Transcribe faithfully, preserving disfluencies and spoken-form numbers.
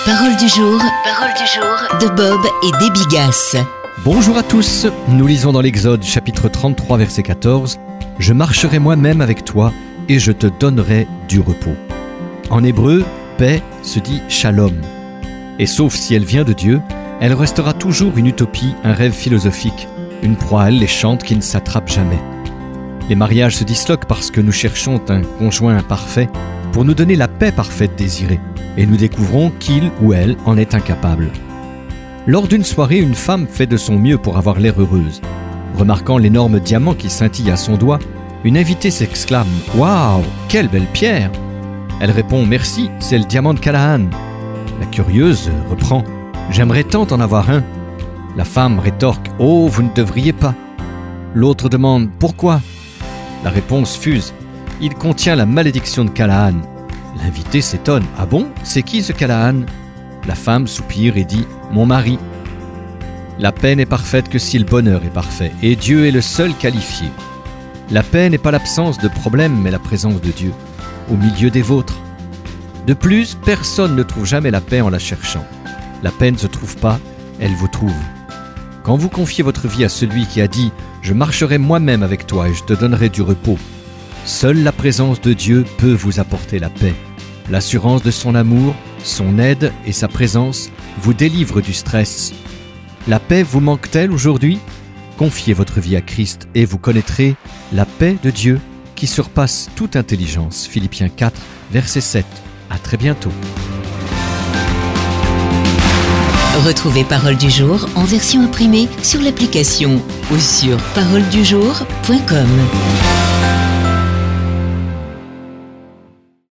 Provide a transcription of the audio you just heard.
Parole du jour, parole du jour de Bob et Déby Gasse. Bonjour à tous, nous lisons dans l'Exode chapitre trente-trois verset quatorze « Je marcherai moi-même avec toi et je te donnerai du repos ». En hébreu, paix se dit shalom. Et sauf si elle vient de Dieu, elle restera toujours une utopie, un rêve philosophique, une proie alléchante qui ne s'attrape jamais. Les mariages se disloquent parce que nous cherchons un conjoint parfait pour nous donner la paix parfaite désirée, et nous découvrons qu'il ou elle en est incapable. Lors d'une soirée, une femme fait de son mieux pour avoir l'air heureuse. Remarquant l'énorme diamant qui scintille à son doigt, une invitée s'exclame « Waouh, quelle belle pierre !» Elle répond « Merci, c'est le diamant de Canaan ». La curieuse reprend « J'aimerais tant en avoir un ». La femme rétorque « Oh, vous ne devriez pas ». L'autre demande « Pourquoi ?» La réponse fuse « Il contient la malédiction de Canaan ». L'invité s'étonne « Ah bon, c'est qui ce Canaan ?» La femme soupire et dit « Mon mari ». La paix n'est parfaite que si le bonheur est parfait, et Dieu est le seul qualifié. La paix n'est pas l'absence de problème, mais la présence de Dieu, au milieu des vôtres. De plus, personne ne trouve jamais la paix en la cherchant. La paix ne se trouve pas, elle vous trouve. Quand vous confiez votre vie à celui qui a dit « Je marcherai moi-même avec toi et je te donnerai du repos », seule la présence de Dieu peut vous apporter la paix. L'assurance de son amour, son aide et sa présence vous délivrent du stress. La paix vous manque-t-elle aujourd'hui ? Confiez votre vie à Christ et vous connaîtrez la paix de Dieu qui surpasse toute intelligence. Philippiens quatre, verset sept. À très bientôt. Retrouvez Parole du jour en version imprimée sur l'application ou sur parole du jour point com.